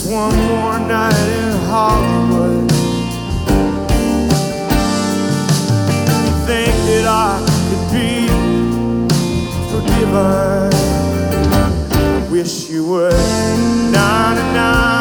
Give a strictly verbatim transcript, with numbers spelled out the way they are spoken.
one more night in Hollywood. Think that I could be forgiven. I wish you would. Na na na.